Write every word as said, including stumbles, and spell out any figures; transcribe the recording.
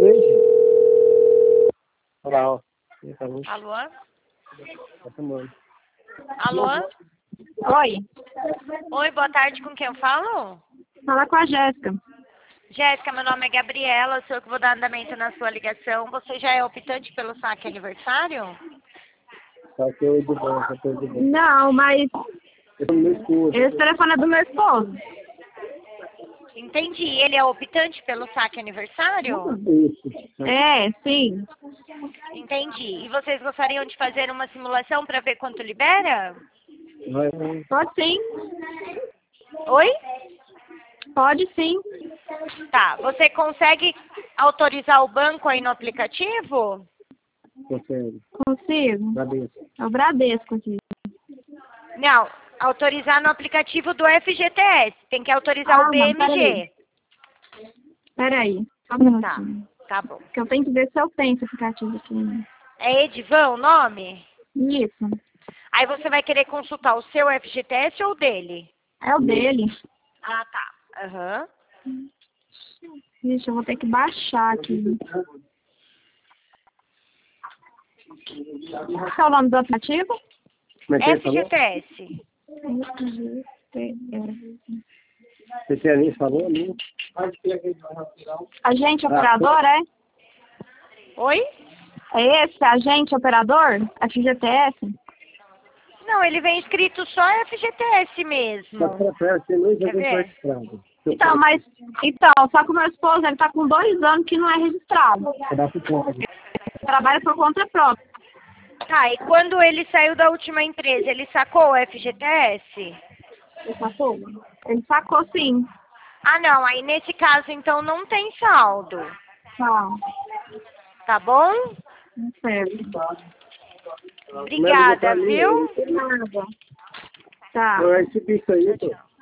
Olha lá, ó. Alô? Tá filmando. Alô? Oi, Oi, boa tarde, com quem eu falo? fala com a Jéssica. Jéssica, meu nome é Gabriela, sou eu que vou dar andamento na sua ligação. Você já é optante pelo saque aniversário? Só que eu de bom, só que eu de bom. Não, mas Eu tô no meu esposo. esse telefone é do meu esposo. Entendi. Ele é optante pelo saque aniversário? Isso. É, sim. Entendi. E vocês gostariam de fazer uma simulação para ver quanto libera? Vai. Pode sim. Oi? Pode sim. Tá. Você consegue autorizar o banco aí no aplicativo? Consegue. Consigo. Bradesco. É o Bradesco aqui. Não. Autorizar no aplicativo do F G T S. Tem que autorizar Ah, o não, B M G. Peraí, só um Tá. minutinho. Tá bom. Que eu tenho que ver se eu tenho esse aplicativo aqui. É Edivão o nome? Isso. Aí você vai querer consultar o seu F G T S ou o dele? É o dele. Ah, tá. Aham. Ixi, eu vou ter que baixar aqui. Qual é o nome do aplicativo? Como é que é? Falou? F G T S. Você tinha nem falou ali? Agente Ah, operador, é? Oi? É esse, agente operador? F G T S? Não, ele vem escrito só F G T S mesmo. Só para perto, tem dois Quer anos ver? registrado. Então, mas, então, só que o meu esposo, ele tá com dois anos que não é registrado. Pedaço de conta. Trabalha por conta própria. Tá, e quando ele saiu da última empresa, ele sacou o F G T S? Ele sacou? Ele sacou sim. Ah, não, aí nesse caso então não tem saldo. Tá, Tá bom? certo. Obrigada, viu? De nada. Tá. Eu recebi isso aí, pô.